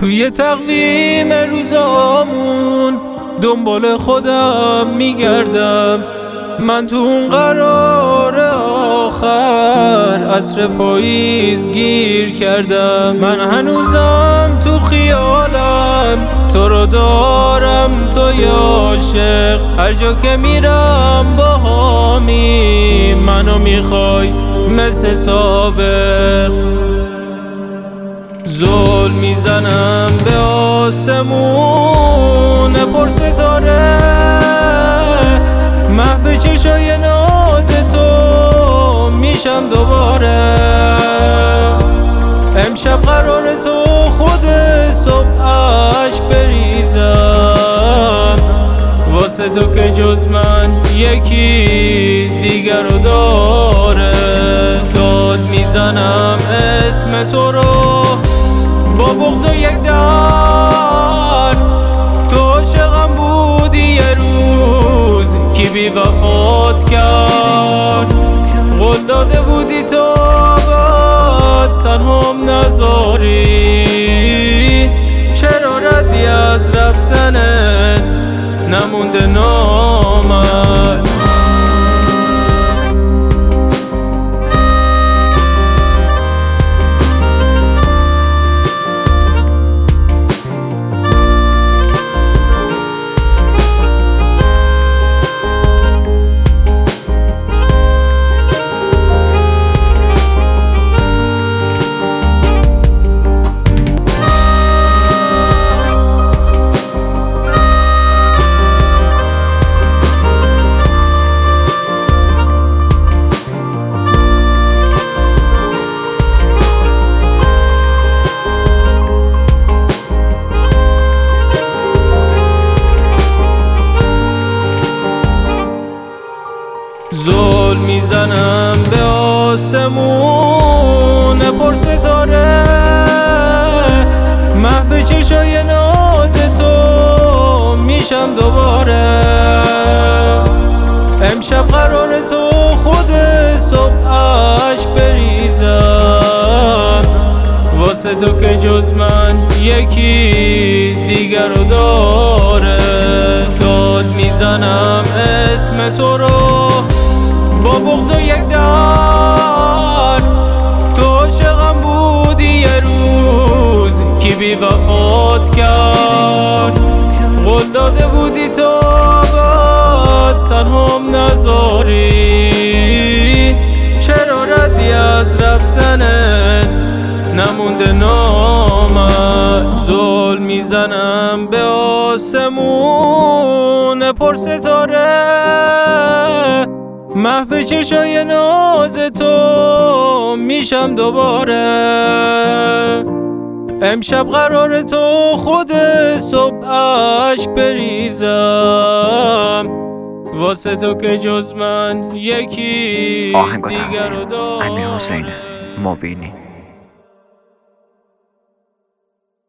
توی تقویم روزامون دنبال خودم میگردم، من تو اون قرار آخر عصر پاییز گیر کردم. من هنوزم تو خیالم تو رو دارم، توی عاشق، هر جا که میرم باهامی، منو میخوای مثل سابق. زل میزنم به آسمون پر ستاره، محو چشای ناز تو میشم دوباره. امشب قرار تو خود صبح عشق بریزم، واسه تو که جز من یکی دیگر رو داره. داد میزنم اسم تو رو با بغض و یک در، تو عاشقم بودی یه روز کی بی وفات کرد. قول داده بودی تو بعد تنهام نذاری، چرا ردی از رفتنت نمونده نامد. زل میزنم به آسمون پر ستاره، محو چشای ناز تو میشم دوباره. امشب قرار تو خود صبح عشق بریزم، واسه تو که جز من یکی دیگر رو داره. داد میزنم اسم تو رو با بغض و یک در، تو عاشقم بودی یه روز کی بی وفات کرد. قول داده بودی تو بعد تنهام نذاری، چرا ردی از رفتنت نمونده نامد. زل میزنم به آسمون پر ستاره، محو چشای ناز تو میشم دوباره. امشب قرار تو خود صبح عشق بریزم، واسه تو که جز من یکی دیگر رو داره. امیر حسین مبینی.